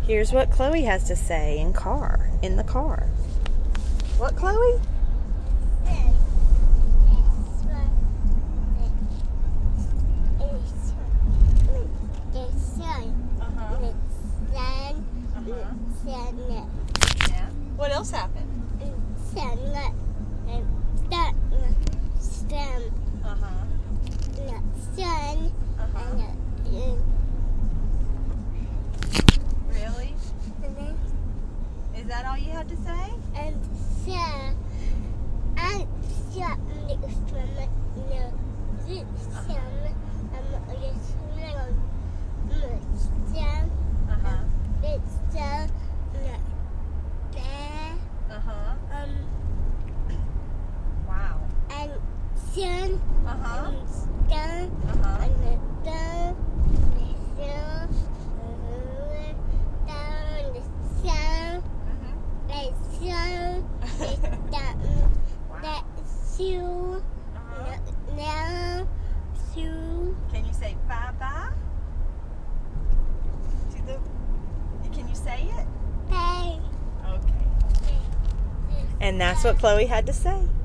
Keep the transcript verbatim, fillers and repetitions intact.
Here's what Chloe has to say in car, in the car. What, Chloe? Yeah. What else happened? Uh-huh. Uh-huh. Really? Is that all you had to say? And so, I shot from the Uh-huh. It's so there. Uh-huh. Um, Wow. and sun Uh-huh. and star Uh-huh. and the star, the sun, down the sun, the sun, the sun, the shoe, Uh-huh. now, shoe. Can you say bye-bye? To the... Can you say it? Bye. Okay. And that's what Chloe had to say.